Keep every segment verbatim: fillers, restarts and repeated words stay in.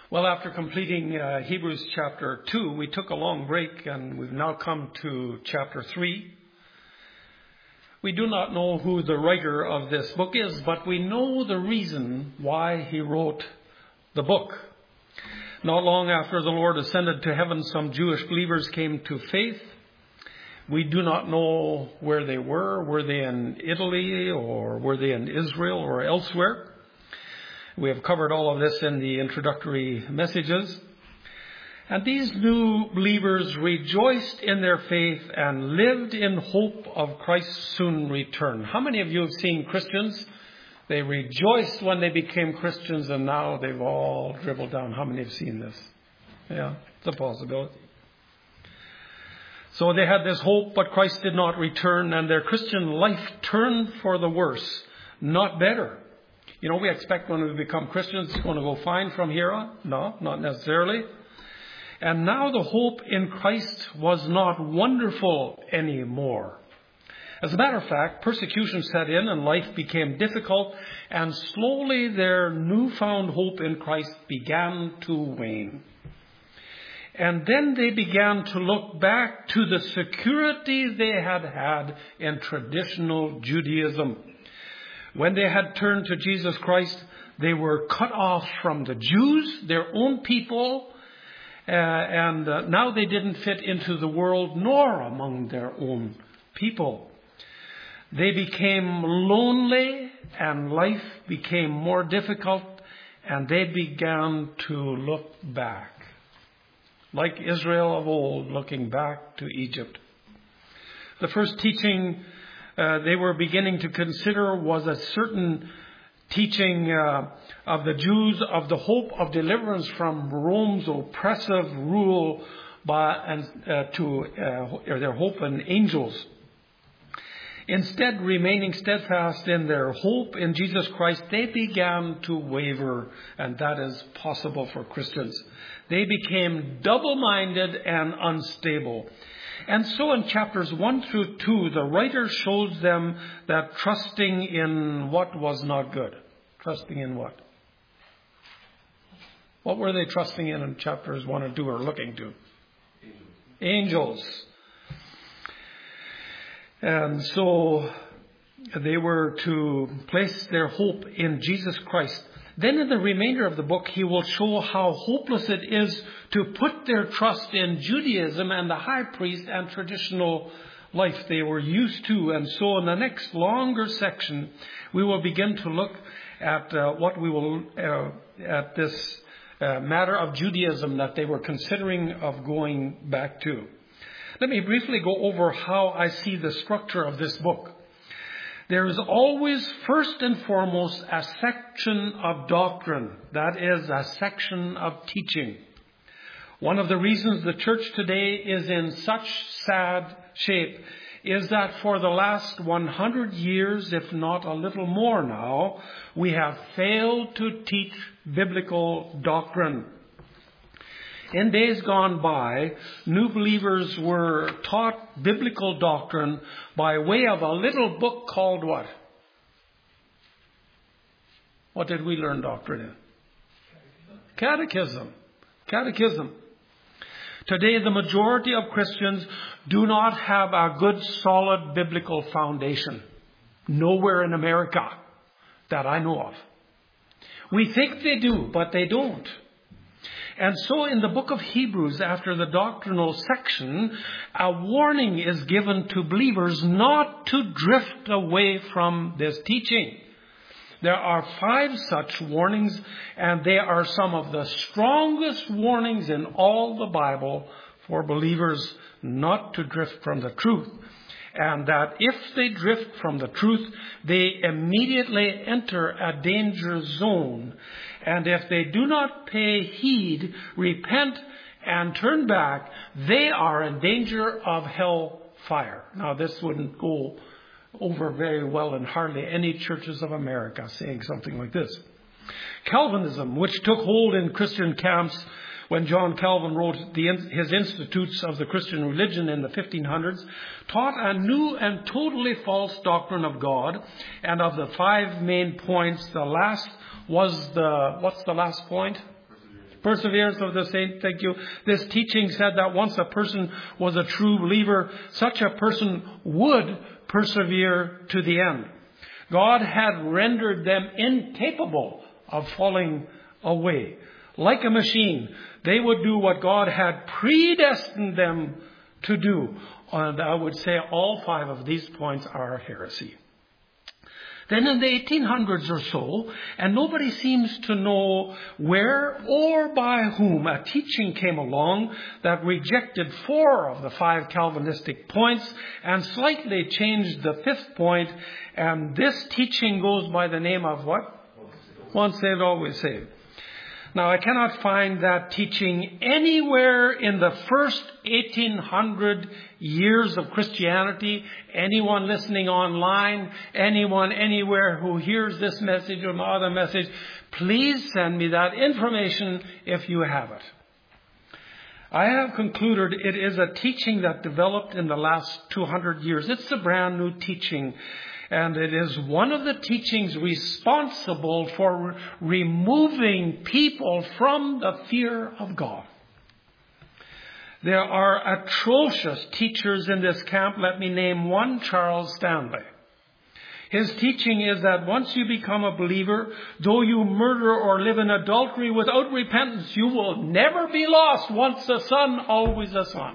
Well, after completing uh, Hebrews chapter two, we took a long break and we've now come to chapter three. We do not know who the writer of this book is, but we know the reason why he wrote the book. Not long after the Lord ascended to heaven, some Jewish believers came to faith. We do not know where they were. Were they in Italy or were they in Israel or elsewhere? We have covered all of this in the introductory messages. And these new believers rejoiced in their faith and lived in hope of Christ's soon return. How many of you have seen Christians? They rejoiced when they became Christians and now they've all dribbled down. How many have seen this? Yeah, it's a possibility. So they had this hope, but Christ did not return, and their Christian life turned for the worse, not better. You know, we expect when we become Christians, it's going to go fine from here on. No, not necessarily. And now the hope in Christ was not wonderful anymore. As a matter of fact, persecution set in and life became difficult, and slowly their newfound hope in Christ began to wane. And then they began to look back to the security they had had in traditional Judaism. When they had turned to Jesus Christ, they were cut off from the Jews, their own people, uh, and uh, now they didn't fit into the world nor among their own people. They became lonely and life became more difficult, and they began to look back. Like Israel of old, looking back to Egypt. The first teaching uh, they were beginning to consider was a certain teaching uh, of the Jews of the hope of deliverance from Rome's oppressive rule by and uh, to uh, their hope in angels. Instead, remaining steadfast in their hope in Jesus Christ, they began to waver, and that is possible for Christians. They became double-minded and unstable. And so in chapters one through two, the writer shows them that trusting in what was not good. Trusting in what? What were they trusting in in chapters one and two, or looking to? Angels. Angels. And so they were to place their hope in Jesus Christ. Then in the remainder of the book, he will show how hopeless it is to put their trust in Judaism and the high priest and traditional life they were used to. And so in the next longer section, we will begin to look at uh, what we will, uh, at this uh, matter of Judaism that they were considering of going back to. Let me briefly go over how I see the structure of this book. There is always, first and foremost, a section of doctrine. That is, a section of teaching. One of the reasons the church today is in such sad shape is that for the last one hundred years, if not a little more now, we have failed to teach biblical doctrine. In days gone by, new believers were taught biblical doctrine by way of a little book called what? What did we learn doctrine in? Catechism. Catechism. Today, the majority of Christians do not have a good, solid biblical foundation. Nowhere in America that I know of. We think they do, but they don't. And so in the book of Hebrews, after the doctrinal section, a warning is given to believers not to drift away from this teaching. There are five such warnings, and they are some of the strongest warnings in all the Bible for believers not to drift from the truth. And that if they drift from the truth, they immediately enter a danger zone. And if they do not pay heed, repent, and turn back, they are in danger of hell fire. Now, this wouldn't go over very well in hardly any churches of America saying something like this. Calvinism, which took hold in Christian camps when John Calvin wrote the, his Institutes of the Christian Religion in the fifteen hundreds, taught a new and totally false doctrine of God. And of the five main points, the last was the, what's the last point? Perseverance of the saint, thank you. This teaching said that once a person was a true believer, such a person would persevere to the end. God had rendered them incapable of falling away. Like a machine, they would do what God had predestined them to do. And I would say all five of these points are heresy. Then in the eighteen hundreds or so, and nobody seems to know where or by whom, a teaching came along that rejected four of the five Calvinistic points and slightly changed the fifth point. And this teaching goes by the name of what? Once saved, always saved. Now, I cannot find that teaching anywhere in the first eighteen hundred years of Christianity. Anyone listening online, anyone anywhere who hears this message or my other message, please send me that information if you have it. I have concluded it is a teaching that developed in the last two hundred years. It's a brand new teaching. And it is one of the teachings responsible for removing people from the fear of God. There are atrocious teachers in this camp. Let me name one, Charles Stanley. His teaching is that once you become a believer, though you murder or live in adultery without repentance, you will never be lost. Once a son, always a son.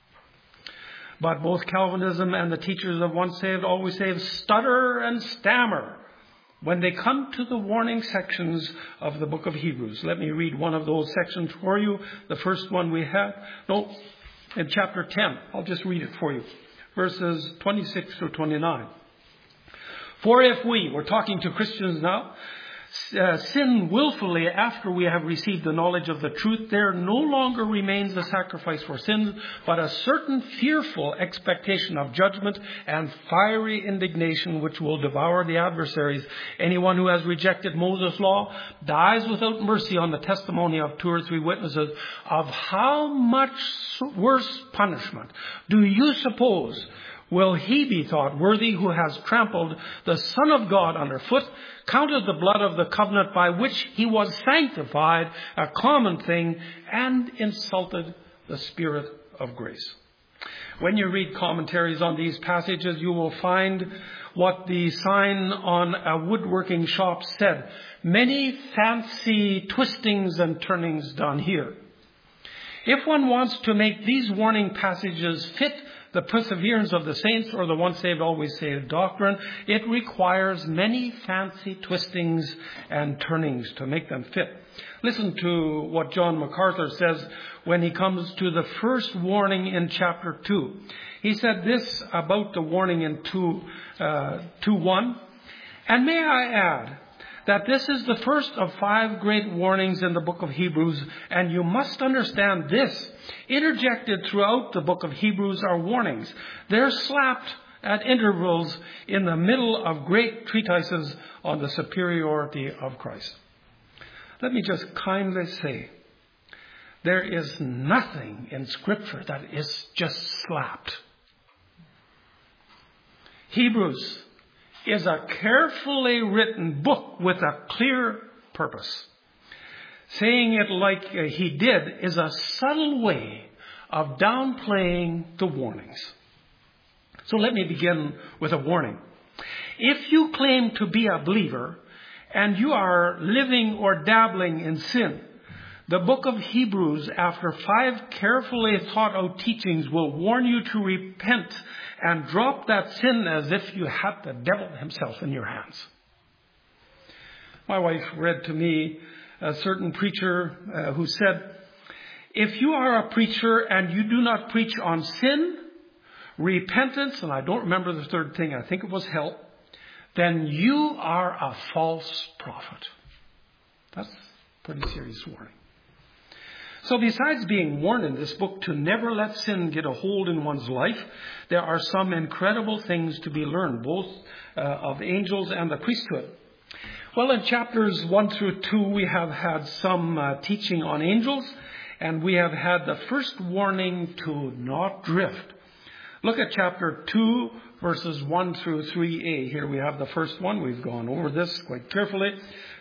But both Calvinism and the teachers of Once Saved, Always Saved stutter and stammer when they come to the warning sections of the book of Hebrews. Let me read one of those sections for you. The first one we have, no, in chapter ten. I'll just read it for you. Verses twenty-six through twenty-nine. For if we, we're talking to Christians now, Uh, sin willfully after we have received the knowledge of the truth, there no longer remains a sacrifice for sins, but a certain fearful expectation of judgment and fiery indignation which will devour the adversaries. Anyone who has rejected Moses' law dies without mercy on the testimony of two or three witnesses. Of how much worse punishment do you suppose will he be thought worthy who has trampled the Son of God underfoot, counted the blood of the covenant by which he was sanctified a common thing, and insulted the Spirit of grace? When you read commentaries on these passages, you will find what the sign on a woodworking shop said. Many fancy twistings and turnings done here. If one wants to make these warning passages fit the perseverance of the saints or the once saved, always saved doctrine, it requires many fancy twistings and turnings to make them fit. Listen to what John MacArthur says when he comes to the first warning in chapter two. He said this about the warning in two, uh, two one. And may I add that this is the first of five great warnings in the book of Hebrews, and you must understand this. Interjected throughout the book of Hebrews are warnings. They're slapped at intervals in the middle of great treatises on the superiority of Christ. Let me just kindly say, there is nothing in Scripture that is just slapped. Hebrews is a carefully written book with a clear purpose. Saying it like he did is a subtle way of downplaying the warnings. So let me begin with a warning. If you claim to be a believer and you are living or dabbling in sin, the book of Hebrews, after five carefully thought out teachings, will warn you to repent and drop that sin as if you had the devil himself in your hands. My wife read to me a certain preacher uh, who said, if you are a preacher and you do not preach on sin, repentance, and I don't remember the third thing, I think it was hell, then you are a false prophet. That's a pretty serious warning. So besides being warned in this book to never let sin get a hold in one's life, there are some incredible things to be learned, both uh, of angels and the priesthood. Well, in chapters one through two, we have had some uh, teaching on angels, and we have had the first warning to not drift. Look at chapter two, verses one through three a. Here we have the first one. We've gone over this quite carefully.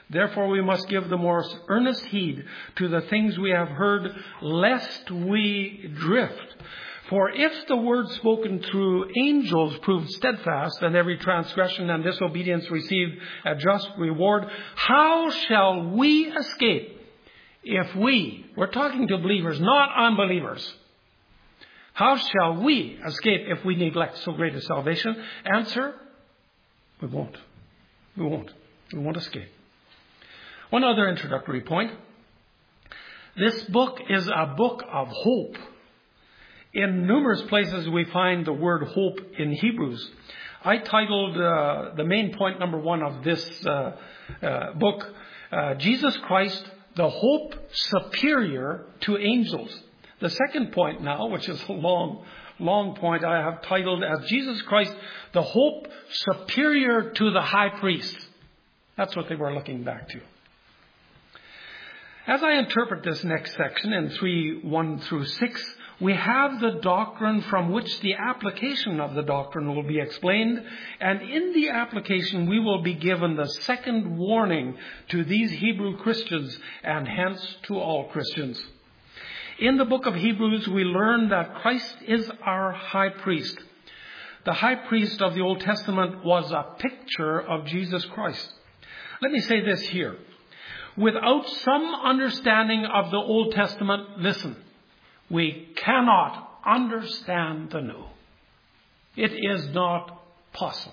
Therefore we must give the most earnest heed to the things we have heard, lest we drift. For if the word spoken through angels proved steadfast, and every transgression and disobedience received a just reward, how shall we escape if we, we're talking to believers, not unbelievers, how shall we escape if we neglect so great a salvation? Answer, we won't. We won't. We won't escape. One other introductory point. This book is a book of hope. In numerous places we find the word hope in Hebrews. I titled uh, the main point number one of this uh, uh, book, uh, Jesus Christ, the hope superior to angels. The second point now, which is a long, long point, I have titled as Jesus Christ, the hope superior to the high priest. That's what they were looking back to. As I interpret this next section in three, one through six, we have the doctrine from which the application of the doctrine will be explained. And in the application, we will be given the second warning to these Hebrew Christians and hence to all Christians. In the book of Hebrews, we learn that Christ is our high priest. The high priest of the Old Testament was a picture of Jesus Christ. Let me say this here. Without some understanding of the Old Testament, listen, we cannot understand the New. It is not possible.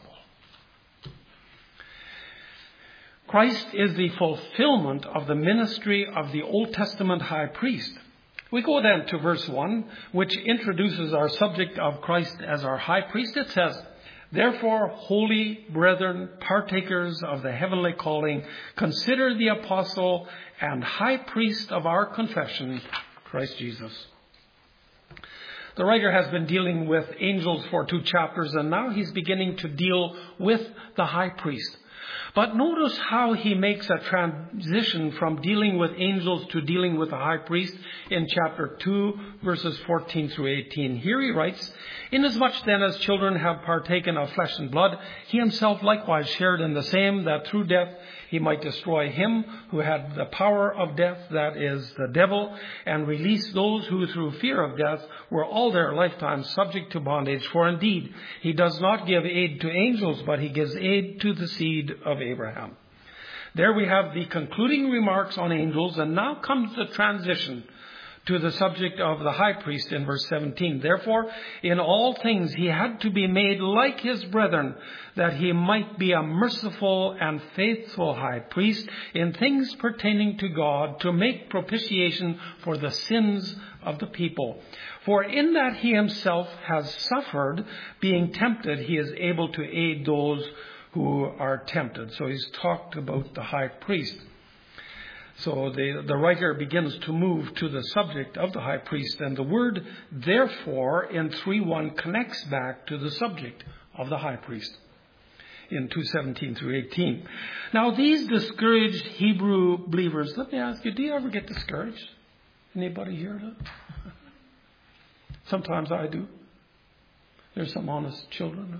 Christ is the fulfillment of the ministry of the Old Testament high priest. We go then to verse one, which introduces our subject of Christ as our high priest. It says, therefore, holy brethren, partakers of the heavenly calling, consider the apostle and high priest of our confession, Christ Jesus. The writer has been dealing with angels for two chapters, and now he's beginning to deal with the high priest. But notice how he makes a transition from dealing with angels to dealing with the high priest in chapter two, verses fourteen through eighteen. Here he writes, inasmuch then as children have partaken of flesh and blood, he himself likewise shared in the same, that through death he might destroy him who had the power of death, that is, the devil, and release those who through fear of death were all their lifetime subject to bondage. For indeed, he does not give aid to angels, but he gives aid to the seed of Abraham. There we have the concluding remarks on angels, and now comes the transition to the subject of the high priest in verse seventeen. Therefore, in all things he had to be made like his brethren, that he might be a merciful and faithful high priest in things pertaining to God, to make propitiation for the sins of the people. For in that he himself has suffered, being tempted, he is able to aid those who are tempted. So he's talked about the high priest. So the, the writer begins to move to the subject of the high priest. And the word therefore in three one connects back to the subject of the high priest in two seventeen through eighteen. Now these discouraged Hebrew believers, let me ask you, do you ever get discouraged? Anybody here? Sometimes I do. There's some honest children.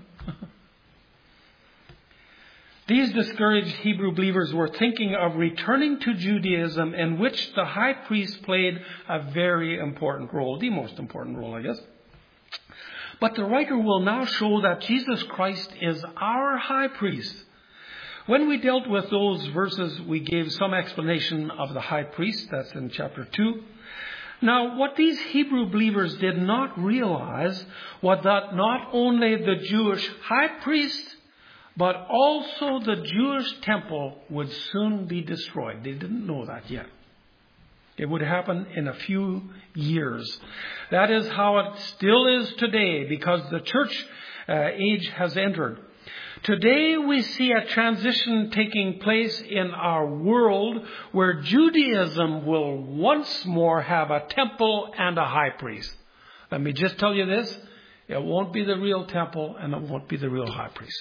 These discouraged Hebrew believers were thinking of returning to Judaism, in which the high priest played a very important role, the most important role, I guess. But the writer will now show that Jesus Christ is our high priest. When we dealt with those verses, we gave some explanation of the high priest. That's in chapter two. Now, what these Hebrew believers did not realize was that not only the Jewish high priest, but also the Jewish temple would soon be destroyed. They didn't know that yet. It would happen in a few years. That is how it still is today, because the church uh, age has entered. Today we see a transition taking place in our world where Judaism will once more have a temple and a high priest. Let me just tell you this. It won't be the real temple and it won't be the real high priest.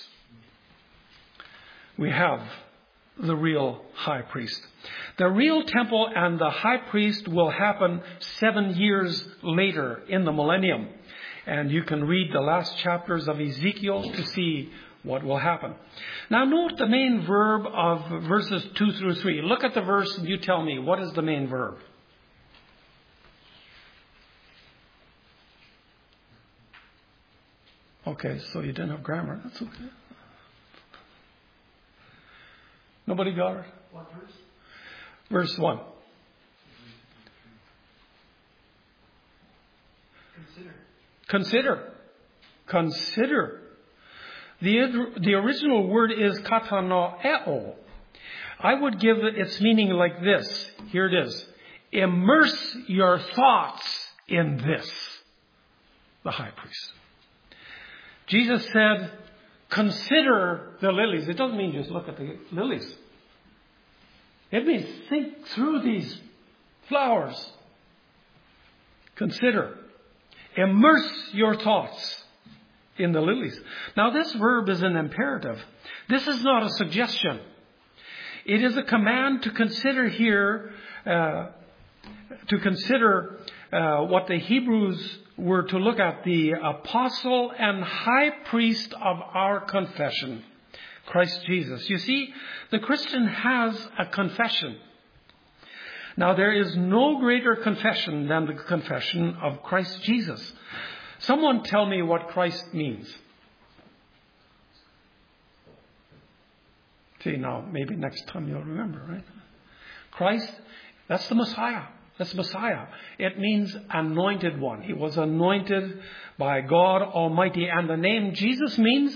We have the real high priest. The real temple and the high priest will happen seven years later in the millennium. And you can read the last chapters of Ezekiel to see what will happen. Now note the main verb of verses two through three. Look at the verse and you tell me, what is the main verb? Okay, so you didn't have grammar. That's okay. Nobody got it? What verse? Verse one. Consider. Consider. Consider. The, the original word is katanoeo. I would give it its meaning like this. Here it is. Immerse your thoughts in this. The high priest. Jesus said, consider the lilies. It doesn't mean just look at the lilies. It means think through these flowers. Consider. Immerse your thoughts in the lilies. Now this verb is an imperative. This is not a suggestion. It is a command to consider here, uh, to consider uh, what the Hebrews were to look at, the apostle and high priest of our confession, Christ Jesus. You see, the Christian has a confession. Now there is no greater confession than the confession of Christ Jesus. Someone tell me what Christ means. See, now maybe next time you'll remember, right? Christ, that's the Messiah. That's Messiah. It means anointed one. He was anointed by God Almighty. And the name Jesus means?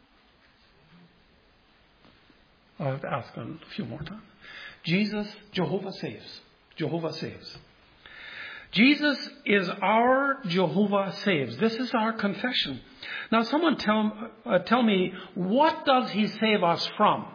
I'll have to ask him a few more times. Jesus, Jehovah saves. Jehovah saves. Jesus is our Jehovah saves. This is our confession. Now someone tell, uh, tell me, what does he save us from?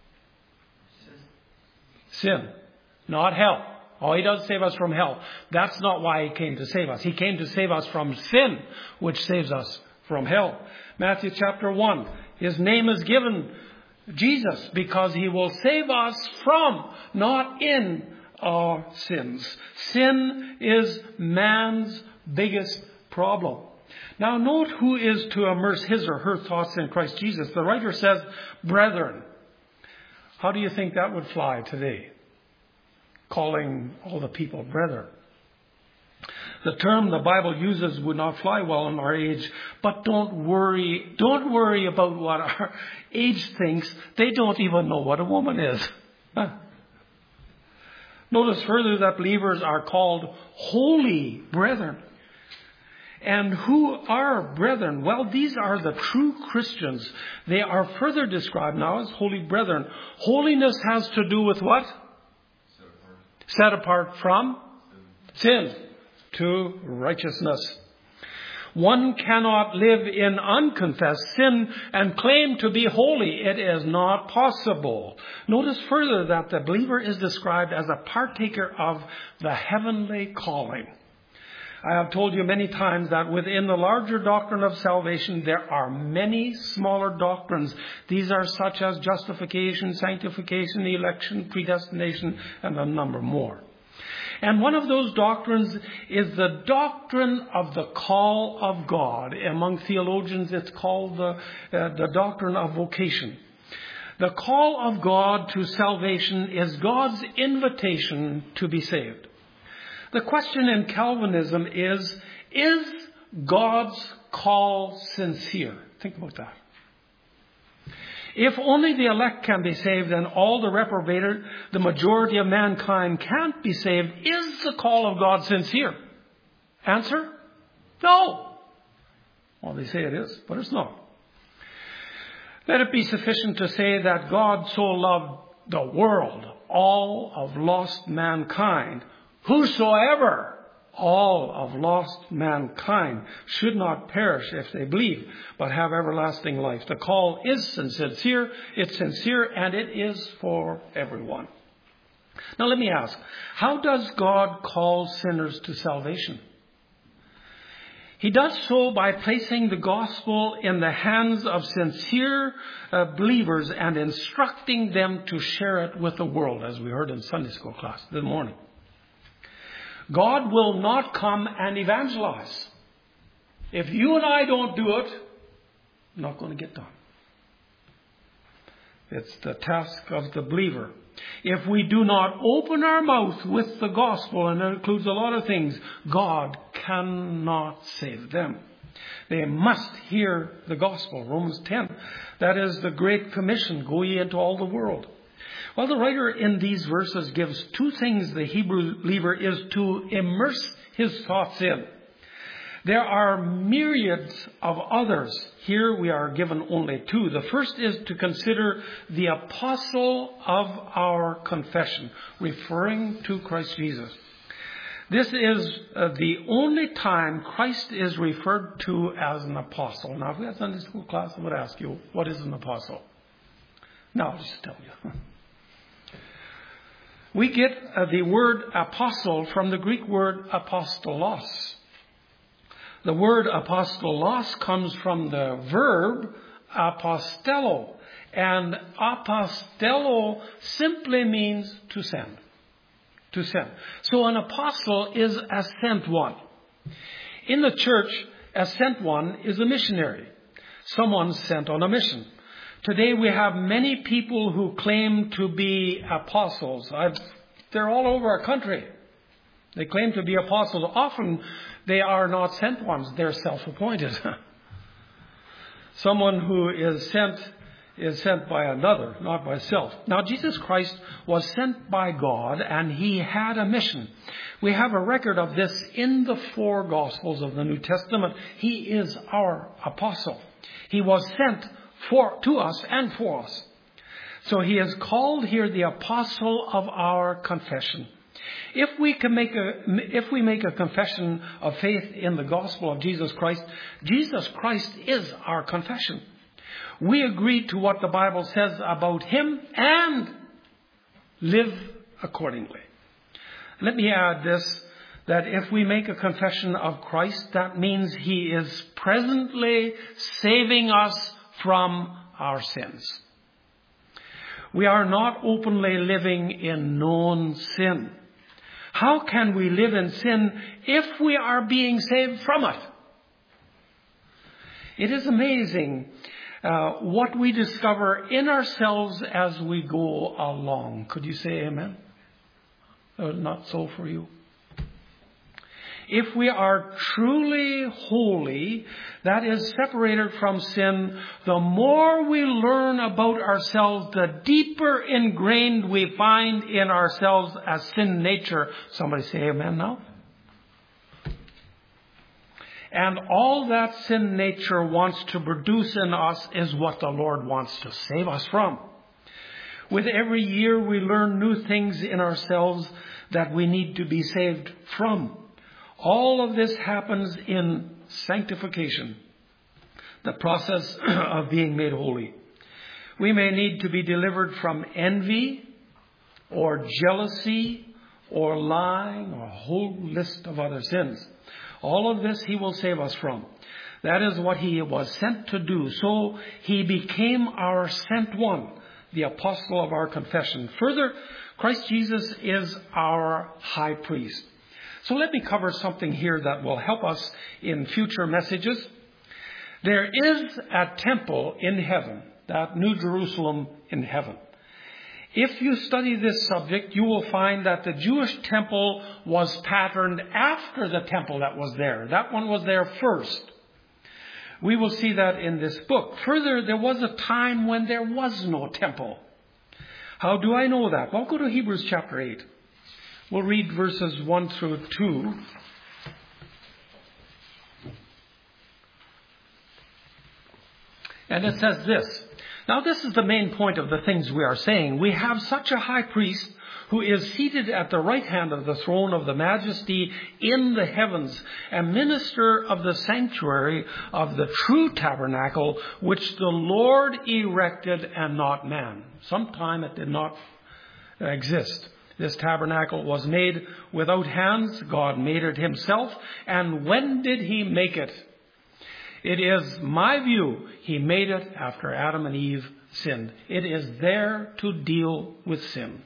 Sin. Not hell. Oh, he does save us from hell. That's not why he came to save us. He came to save us from sin, which saves us from hell. Matthew chapter one. His name is given Jesus because he will save us from, not in, our sins. Sin is man's biggest problem. Now note who is to immerse his or her thoughts in Christ Jesus. The writer says, brethren. How do you think that would fly today? Calling all the people brethren. The term the Bible uses would not fly well in our age, but don't worry, don't worry about what our age thinks. They don't even know what a woman is. Huh? Notice further that believers are called holy brethren. And who are brethren? Well, these are the true Christians. They are further described now as holy brethren. Holiness has to do with what? Set apart from sin to righteousness. One cannot live in unconfessed sin and claim to be holy. It is not possible. Notice further that the believer is described as a partaker of the heavenly calling. I have told you many times that within the larger doctrine of salvation, there are many smaller doctrines. These are such as justification, sanctification, election, predestination, and a number more. And one of those doctrines is the doctrine of the call of God. Among theologians, it's called the, uh, the doctrine of vocation. The call of God to salvation is God's invitation to be saved. The question in Calvinism is, is God's call sincere? Think about that. If only the elect can be saved and all the reprobated, the majority of mankind can't be saved, is the call of God sincere? Answer? No. Well, they say it is, but it's not. Let it be sufficient to say that God so loved the world, all of lost mankind, whosoever, all of lost mankind, should not perish if they believe, but have everlasting life. The call is sincere, it's sincere, and it is for everyone. Now let me ask, how does God call sinners to salvation? He does so by placing the gospel in the hands of sincere uh, believers and instructing them to share it with the world, as we heard in Sunday school class this morning. God will not come and evangelize. If you and I don't do it, not going to get done. It's the task of the believer. If we do not open our mouth with the gospel, and that includes a lot of things, God cannot save them. They must hear the gospel. Romans ten. That is the Great Commission. Go ye into all the world. Well, the writer in these verses gives two things the Hebrew believer is to immerse his thoughts in. There are myriads of others. Here we are given only two. The first is to consider the apostle of our confession, referring to Christ Jesus. This is uh, the only time Christ is referred to as an apostle. Now, if we had Sunday school class, I would ask you, what is an apostle? Now, I'll just tell you. We get uh, the word apostle from the Greek word apostolos. The word apostolos comes from the verb apostello. And apostello simply means to send. To send. So an apostle is a sent one. In the church, a sent one is a missionary. Someone sent on a mission. Today we have many people who claim to be apostles. I've, they're all over our country. They claim to be apostles. Often they are not sent ones. They're self-appointed. Someone who is sent is sent by another, not by self. Now, Jesus Christ was sent by God, and he had a mission. We have a record of this in the four Gospels of the New Testament. He is our apostle. He was sent for to us and for us. So he is called here the apostle of our confession. If we can make a, if we make a confession of faith in the gospel of Jesus Christ, Jesus Christ is our confession. We agree to what the Bible says about him and live accordingly. Let me add this, that if we make a confession of Christ, that means he is presently saving us from our sins. We are not openly living in known sin. How can we live in sin if we are being saved from it? It is amazing uh, what we discover in ourselves as we go along. Could you say amen? Uh, not so for you. If we are truly holy, that is separated from sin, the more we learn about ourselves, the deeper ingrained we find in ourselves as sin nature. Somebody say amen now. And all that sin nature wants to produce in us is what the Lord wants to save us from. With every year we learn new things in ourselves that we need to be saved from. All of this happens in sanctification, the process of being made holy. We may need to be delivered from envy or jealousy or lying or a whole list of other sins. All of this he will save us from. That is what he was sent to do. So he became our sent one, the apostle of our confession. Further, Christ Jesus is our high priest. So let me cover something here that will help us in future messages. There is a temple in heaven, that New Jerusalem in heaven. If you study this subject, you will find that the Jewish temple was patterned after the temple that was there. That one was there first. We will see that in this book. Further, there was a time when there was no temple. How do I know that? Well, go to Hebrews chapter eight. We'll read verses one through two. And it says this. Now, this is the main point of the things we are saying. We have such a high priest who is seated at the right hand of the throne of the majesty in the heavens, a minister of the sanctuary of the true tabernacle, which the Lord erected and not man. Sometime it did not exist. This tabernacle was made without hands. God made it himself. And when did he make it? It is my view he made it after Adam and Eve sinned. It is there to deal with sin.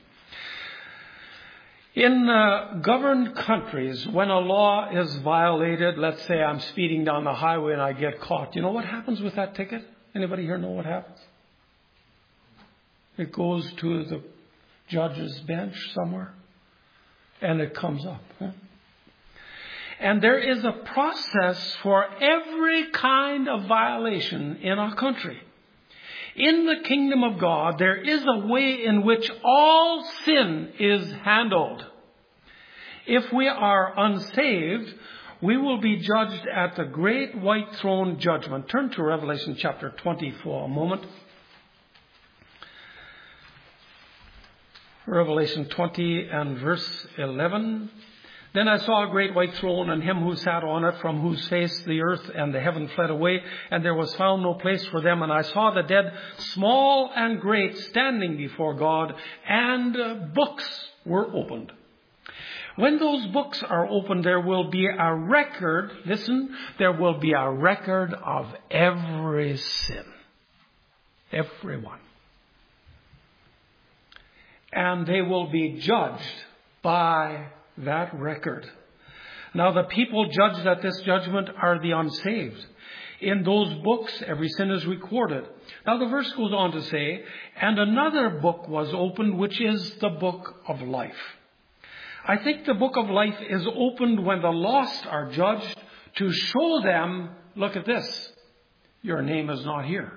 In uh, governed countries, when a law is violated, let's say I'm speeding down the highway and I get caught, you know what happens with that ticket? Anybody here know what happens? It goes to the judge's bench somewhere, and it comes up. Huh? And there is a process for every kind of violation in our country. In the kingdom of God, there is a way in which all sin is handled. If we are unsaved, we will be judged at the great white throne judgment. Turn to Revelation chapter twenty for a moment. Revelation twenty and verse eleven. Then I saw a great white throne and him who sat on it, from whose face the earth and the heaven fled away, and there was found no place for them. And I saw the dead, small and great, standing before God, and uh, books were opened. When those books are opened, there will be a record, listen, there will be a record of every sin. Everyone. And they will be judged by that record. Now, the people judged at this judgment are the unsaved. In those books, every sin is recorded. Now, the verse goes on to say, and another book was opened, which is the book of life. I think the book of life is opened when the lost are judged to show them, look at this, your name is not here.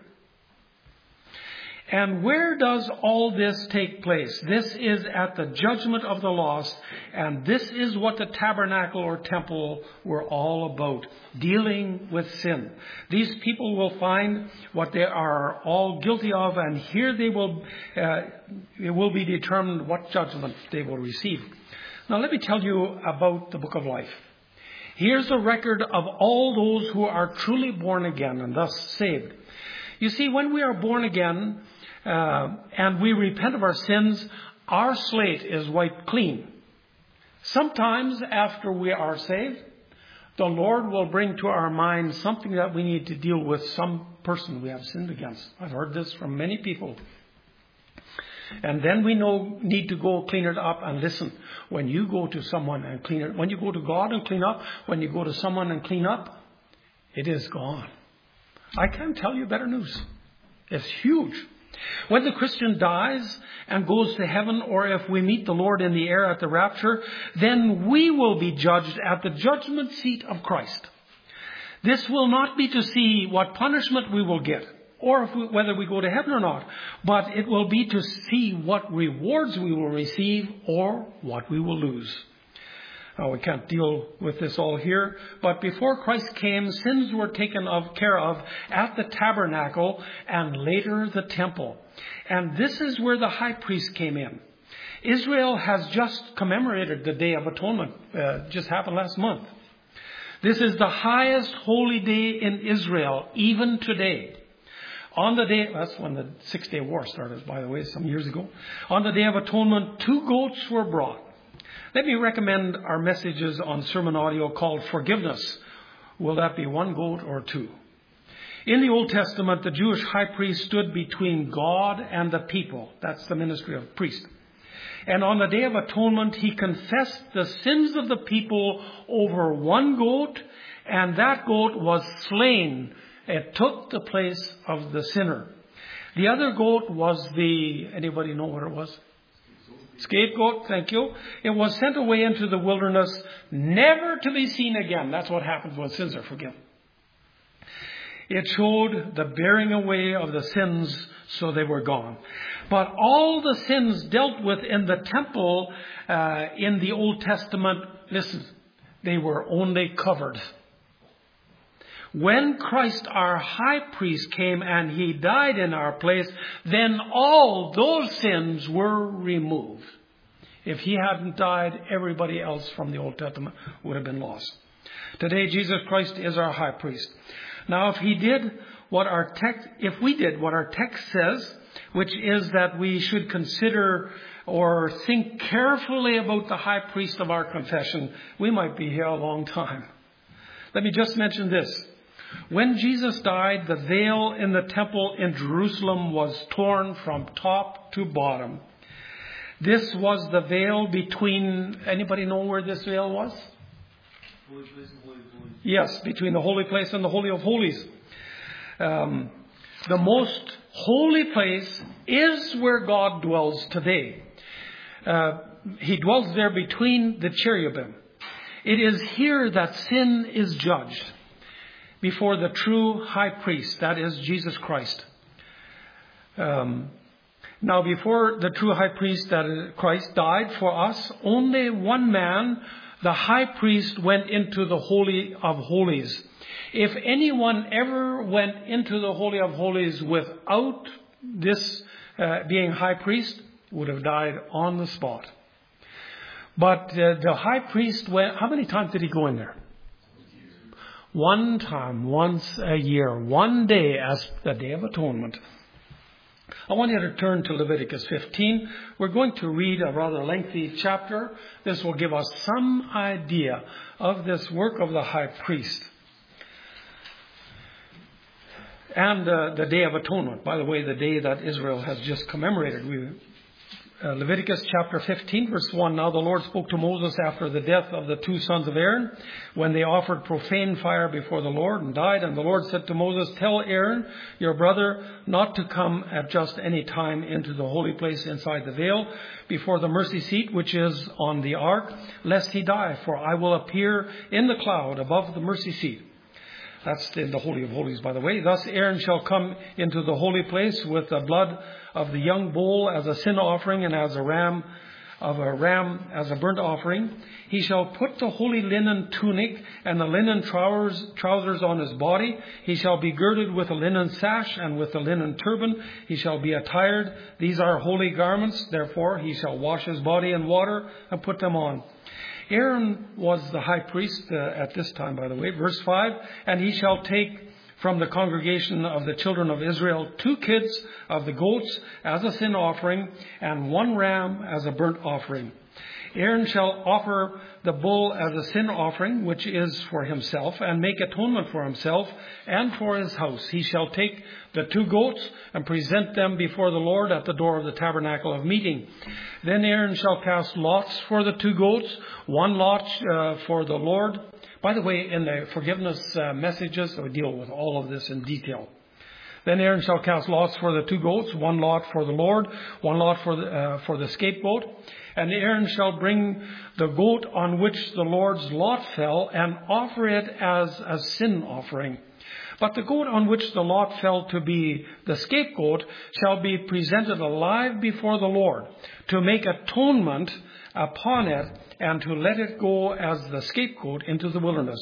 And where does all this take place? This is at the judgment of the lost, and this is what the tabernacle or temple were all about, dealing with sin. These people will find what they are all guilty of, and here they will, uh, it will be determined what judgment they will receive. Now let me tell you about the book of life. Here's a record of all those who are truly born again and thus saved. You see, when we are born again, Uh, and we repent of our sins, our slate is wiped clean. Sometimes after we are saved, the Lord will bring to our mind something that we need to deal with, some person we have sinned against. I've heard this from many people. And then we know need to go clean it up. And listen, when you go to someone and clean it, when you go to God and clean up, when you go to someone and clean up, it is gone. I can't tell you better news. It's huge. When the Christian dies and goes to heaven, or if we meet the Lord in the air at the rapture, then we will be judged at the judgment seat of Christ. This will not be to see what punishment we will get, or if we, whether we go to heaven or not, but it will be to see what rewards we will receive or what we will lose. Now, we can't deal with this all here, but before Christ came, sins were taken of, care of at the tabernacle and later the temple. And this is where the high priest came in. Israel has just commemorated the Day of Atonement, uh, just happened last month. This is the highest holy day in Israel, even today. On the day, that's when the Six-Day War started, by the way, some years ago. On the Day of Atonement, two goats were brought. Let me recommend our messages on sermon audio called Forgiveness. Will that be one goat or two? In the Old Testament, the Jewish high priest stood between God and the people. That's the ministry of priest. And on the Day of Atonement, he confessed the sins of the people over one goat, and that goat was slain. It took the place of the sinner. The other goat was the, anybody know what it was? Scapegoat, thank you. It was sent away into the wilderness, never to be seen again. That's what happens when sins are forgiven. It showed the bearing away of the sins, so they were gone. But all the sins dealt with in the temple uh, in the Old Testament, listen, they were only covered. When Christ, our high priest, came and he died in our place, then all those sins were removed. If he hadn't died, everybody else from the Old Testament would have been lost. Today, Jesus Christ is our high priest. Now, if he did what our text, if we did what our text says, which is that we should consider or think carefully about the high priest of our confession, we might be here a long time. Let me just mention this. When Jesus died, the veil in the temple in Jerusalem was torn from top to bottom. This was the veil between, anybody know where this veil was? Holy place and holy of holies. Yes, between the holy place and the Holy of Holies. Um, the most holy place is where God dwells today. Uh, he dwells there between the cherubim. It is here that sin is judged before the true high priest, that is Jesus Christ. Um, now, before the true high priest, that is Christ, died for us, only one man, the high priest, went into the Holy of Holies. If anyone ever went into the Holy of Holies without this uh, being high priest, would have died on the spot. But uh, the high priest went, how many times did he go in there? One time, once a year, one day as the Day of Atonement. I want you to turn to Leviticus fifteen. We're going to read a rather lengthy chapter. This will give us some idea of this work of the high priest. And uh, the Day of Atonement, by the way, the day that Israel has just commemorated. We Uh, Leviticus chapter fifteen, verse one. Now the Lord spoke to Moses after the death of the two sons of Aaron, when they offered profane fire before the Lord and died. And the Lord said to Moses, tell Aaron, your brother, not to come at just any time into the holy place inside the veil, before the mercy seat which is on the ark, lest he die. For I will appear in the cloud above the mercy seat. That's in the Holy of Holies, by the way. Thus Aaron shall come into the holy place with the blood of the young bull as a sin offering, and as a ram of a ram as a burnt offering. He shall put the holy linen tunic and the linen trousers, trousers on his body. He shall be girded with a linen sash and with a linen turban. He shall be attired. These are holy garments. Therefore he shall wash his body in water and put them on. Aaron was the high priest uh, at this time, by the way. Verse five, and he shall take from the congregation of the children of Israel two kids of the goats as a sin offering, and one ram as a burnt offering. Aaron shall offer the bull as a sin offering, which is for himself, and make atonement for himself and for his house. He shall take the two goats and present them before the Lord at the door of the tabernacle of meeting. Then Aaron shall cast lots for the two goats, one lot uh, for the Lord. By the way, in the forgiveness uh, messages, we deal with all of this in detail. Then Aaron shall cast lots for the two goats, one lot for the Lord, one lot for the, uh, for the scapegoat. And Aaron shall bring the goat on which the Lord's lot fell and offer it as a sin offering. But the goat on which the lot fell to be the scapegoat shall be presented alive before the Lord, to make atonement upon it and to let it go as the scapegoat into the wilderness.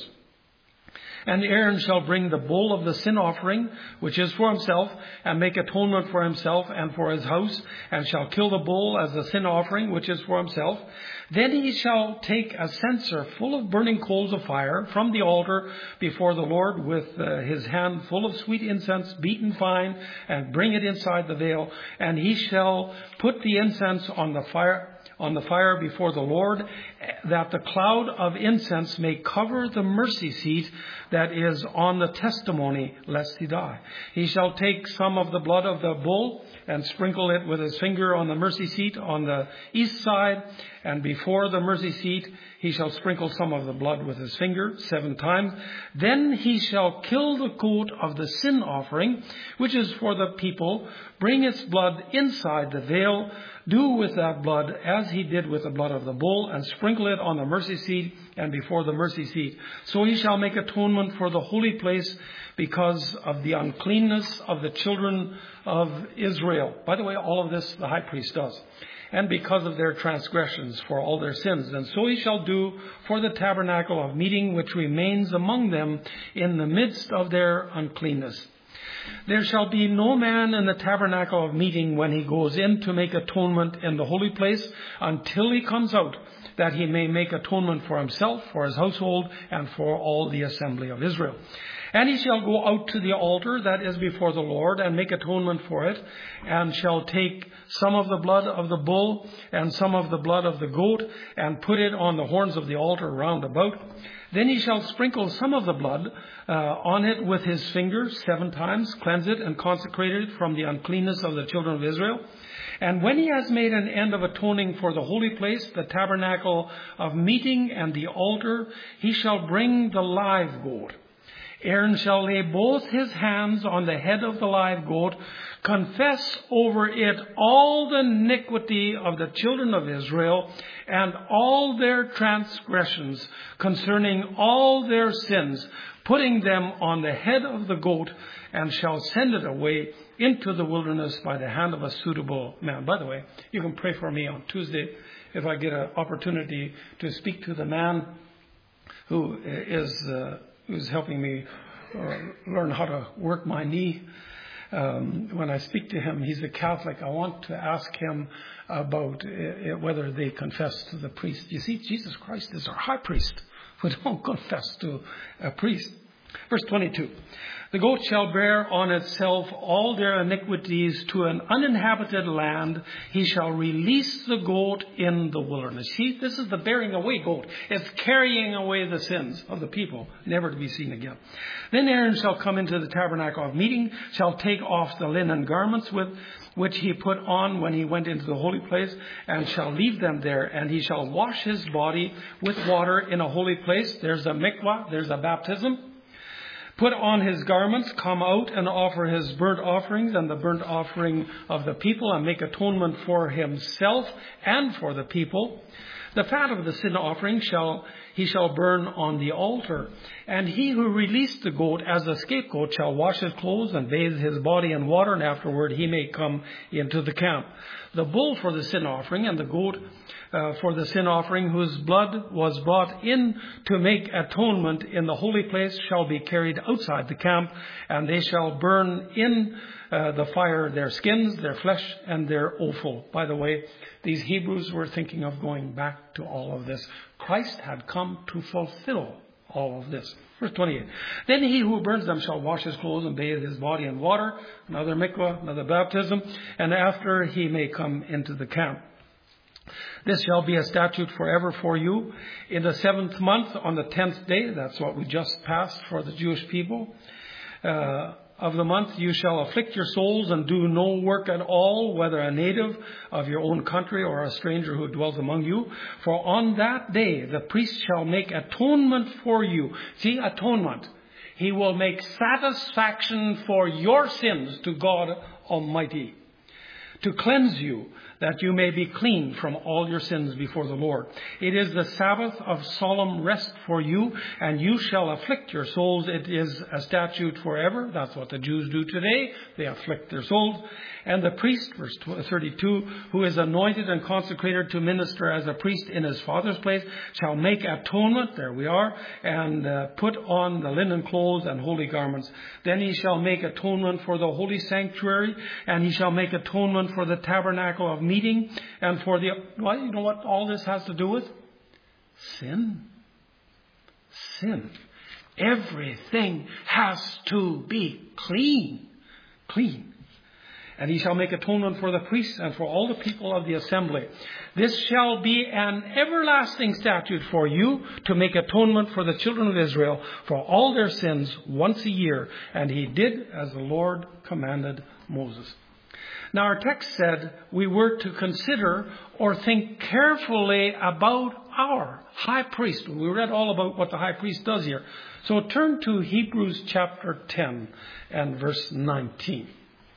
And Aaron shall bring the bull of the sin offering, which is for himself, and make atonement for himself and for his house, and shall kill the bull as a sin offering, which is for himself. Then he shall take a censer full of burning coals of fire from the altar before the Lord, with uh, his hand full of sweet incense, beaten fine, and bring it inside the veil. And he shall put the incense on the fire on the fire before the Lord, that the cloud of incense may cover the mercy seat that is on the testimony, lest he die. He shall take some of the blood of the bull and sprinkle it with his finger on the mercy seat on the east side, and before the mercy seat he shall sprinkle some of the blood with his finger seven times. Then he shall kill the goat of the sin offering, which is for the people, bring its blood inside the veil, do with that blood as he did with the blood of the bull, and sprinkle it on the mercy seat and before the mercy seat. So he shall make atonement for the holy place because of the uncleanness of the children of Israel. By the way, all of this the high priest does. And because of their transgressions, for all their sins. And so he shall do for the tabernacle of meeting, which remains among them in the midst of their uncleanness. There shall be no man in the tabernacle of meeting when he goes in to make atonement in the holy place until he comes out, that he may make atonement for himself, for his household, and for all the assembly of Israel. And he shall go out to the altar that is before the Lord and make atonement for it, and shall take some of the blood of the bull and some of the blood of the goat and put it on the horns of the altar round about. Then he shall sprinkle some of the blood uh, on it with his finger seven times, cleanse it and consecrate it from the uncleanness of the children of Israel. And when he has made an end of atoning for the holy place, the tabernacle of meeting and the altar, he shall bring the live goat. Aaron shall lay both his hands on the head of the live goat, confess over it all the iniquity of the children of Israel and all their transgressions concerning all their sins, putting them on the head of the goat, and shall send it away into the wilderness by the hand of a suitable man. By the way, you can pray for me on Tuesday if I get an opportunity to speak to the man who is uh, who's helping me uh, learn how to work my knee. Um, when I speak to him, he's a Catholic. I want to ask him about uh, whether they confess to the priest. You see, Jesus Christ is our high priest. We don't confess to a priest. Verse twenty-two. The goat shall bear on itself all their iniquities to an uninhabited land. He shall release the goat in the wilderness. See, this is the bearing away goat. It's carrying away the sins of the people, never to be seen again. Then Aaron shall come into the tabernacle of meeting, shall take off the linen garments with which he put on when he went into the holy place, and shall leave them there. And he shall wash his body with water in a holy place. There's a mikvah, there's a baptism. Put on his garments, come out and offer his burnt offerings and the burnt offering of the people, and make atonement for himself and for the people. The fat of the sin offering shall he shall burn on the altar. And he who released the goat as a scapegoat shall wash his clothes and bathe his body in water, and afterward he may come into the camp. The bull for the sin offering and the goat uh, for the sin offering, whose blood was brought in to make atonement in the holy place, shall be carried outside the camp, and they shall burn in uh, the fire their skins, their flesh, and their offal. By the way, these Hebrews were thinking of going back to all of this. Christ had come to fulfill all of this. Verse twenty-eight. Then he who burns them shall wash his clothes and bathe his body in water, another mikvah, another baptism, and after he may come into the camp. This shall be a statute forever for you. In the seventh month, on the tenth day, that's what we just passed for the Jewish people, uh, of the month, you shall afflict your souls and do no work at all, whether a native of your own country or a stranger who dwells among you. For on that day the priest shall make atonement for you. See, atonement. He will make satisfaction for your sins to God Almighty, to cleanse you, that you may be clean from all your sins before the Lord. It is the Sabbath of solemn rest for you, and you shall afflict your souls. It is a statute forever. That's what the Jews do today. They afflict their souls. And the priest, verse thirty-two, who is anointed and consecrated to minister as a priest in his father's place, shall make atonement, there we are, and uh, put on the linen clothes and holy garments. Then he shall make atonement for the holy sanctuary, and he shall make atonement for the tabernacle of meeting, and for the... Well, you know what all this has to do with? Sin. Sin. Everything has to be clean. Clean. And he shall make atonement for the priests and for all the people of the assembly. This shall be an everlasting statute for you, to make atonement for the children of Israel for all their sins once a year. And he did as the Lord commanded Moses. Now our text said we were to consider or think carefully about our high priest. We read all about what the high priest does here. So turn to Hebrews chapter ten and verse nineteen.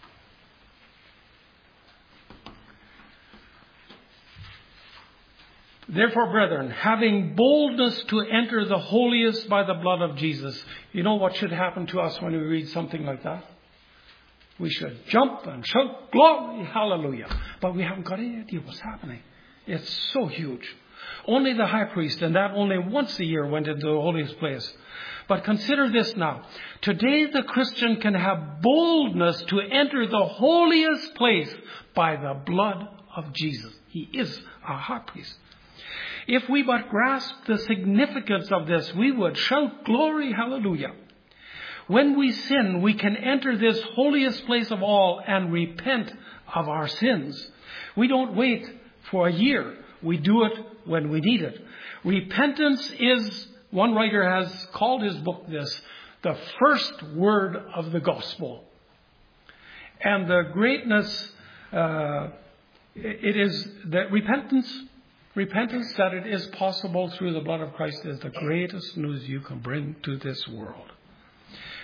Therefore, brethren, having boldness to enter the holiest by the blood of Jesus. You know what should happen to us when we read something like that? We should jump and shout, glory, hallelujah. But we haven't got any idea what's happening. It's so huge. Only the high priest, and that only once a year, went into the holiest place. But consider this now. Today the Christian can have boldness to enter the holiest place by the blood of Jesus. He is our high priest. If we but grasp the significance of this, we would shout, glory, hallelujah. When we sin, we can enter this holiest place of all and repent of our sins. We don't wait for a year. We do it when we need it. Repentance is, one writer has called his book this, the first word of the gospel. And the greatness, uh, it is that repentance, repentance that it is possible through the blood of Christ is the greatest news you can bring to this world.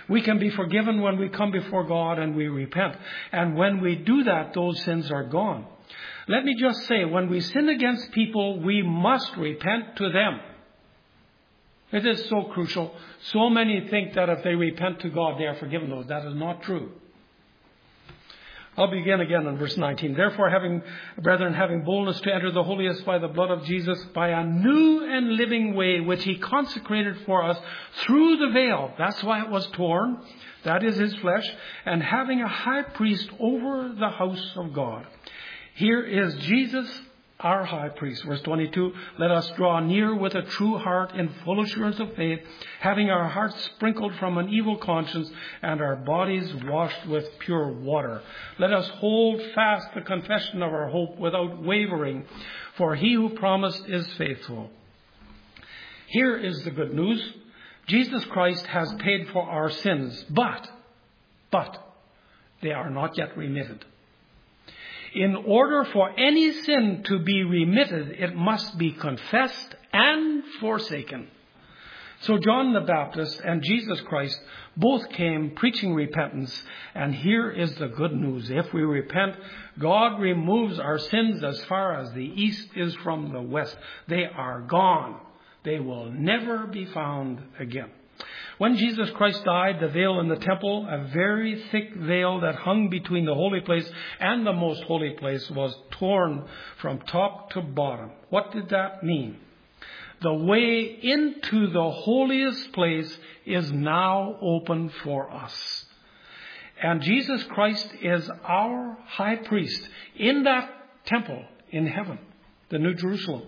We can be forgiven when we come before God and we repent. And when we do that, those sins are gone. Let me just say, when we sin against people, we must repent to them. It is so crucial. So many think that if they repent to God, they are forgiven. No, that is not true. I'll begin again in verse nineteen. Therefore, having, brethren, having boldness to enter the holiest by the blood of Jesus, by a new and living way, which he consecrated for us through the veil. That's why it was torn. That is his flesh. And having a high priest over the house of God. Here is Jesus, our high priest. Verse twenty-two, let us draw near with a true heart in full assurance of faith, having our hearts sprinkled from an evil conscience and our bodies washed with pure water. Let us hold fast the confession of our hope without wavering, for he who promised is faithful. Here is the good news. Jesus Christ has paid for our sins, but, but, they are not yet remitted. In order for any sin to be remitted, it must be confessed and forsaken. So John the Baptist and Jesus Christ both came preaching repentance. And here is the good news. If we repent, God removes our sins as far as the east is from the west. They are gone. They will never be found again. When Jesus Christ died, the veil in the temple, a very thick veil that hung between the holy place and the most holy place, was torn from top to bottom. What did that mean? The way into the holiest place is now open for us. And Jesus Christ is our high priest in that temple in heaven, the New Jerusalem.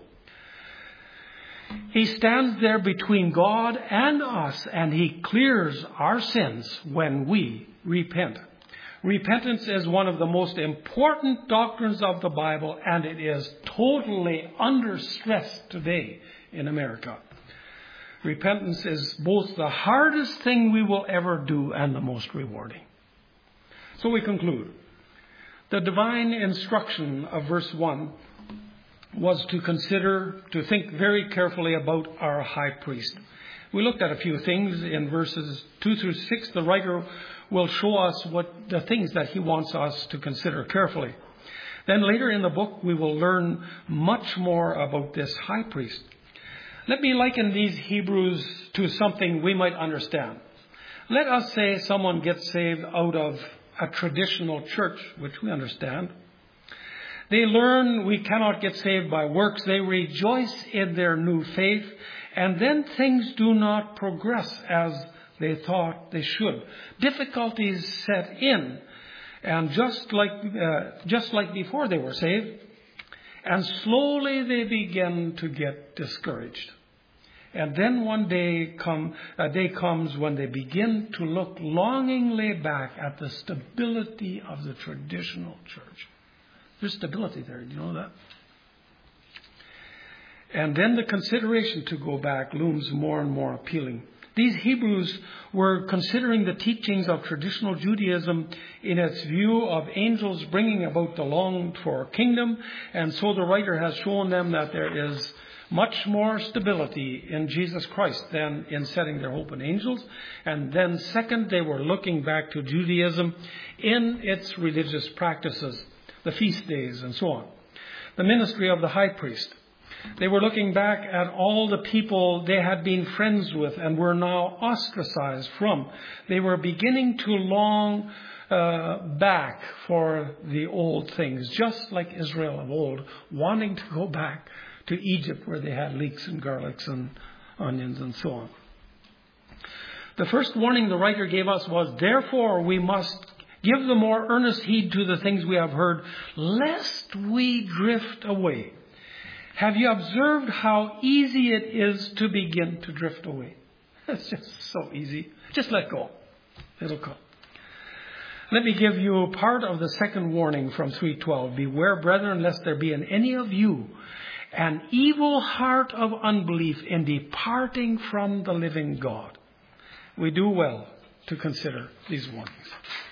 He stands there between God and us, and he clears our sins when we repent. Repentance is one of the most important doctrines of the Bible, and it is totally under stress today in America. Repentance is both the hardest thing we will ever do and the most rewarding. So we conclude. The divine instruction of verse one was to consider, to think very carefully about our high priest. We looked at a few things in verses two through six. The writer will show us what the things that he wants us to consider carefully. Then later in the book, we will learn much more about this high priest. Let me liken these Hebrews to something we might understand. Let us say someone gets saved out of a traditional church, which we understand. They learn we cannot get saved by works. They rejoice in their new faith. And then things do not progress as they thought they should. Difficulties set in. And just like, uh, just like before they were saved. And slowly they begin to get discouraged. And then one day come, a day comes when they begin to look longingly back at the stability of the traditional church. There's stability there. Do you know that? And then the consideration to go back looms more and more appealing. These Hebrews were considering the teachings of traditional Judaism in its view of angels bringing about the longed for kingdom. And so the writer has shown them that there is much more stability in Jesus Christ than in setting their hope in angels. And then second, they were looking back to Judaism in its religious practices, the feast days and so on. The ministry of the high priest. They were looking back at all the people they had been friends with and were now ostracized from. They were beginning to long uh, back for the old things, just like Israel of old, wanting to go back to Egypt where they had leeks and garlics and onions and so on. The first warning the writer gave us was, therefore we must give the more earnest heed to the things we have heard, lest we drift away. Have you observed how easy it is to begin to drift away? It's just so easy. Just let go. It'll come. Let me give you part of the second warning from three twelve. Beware, brethren, lest there be in any of you an evil heart of unbelief in departing from the living God. We do well to consider these warnings.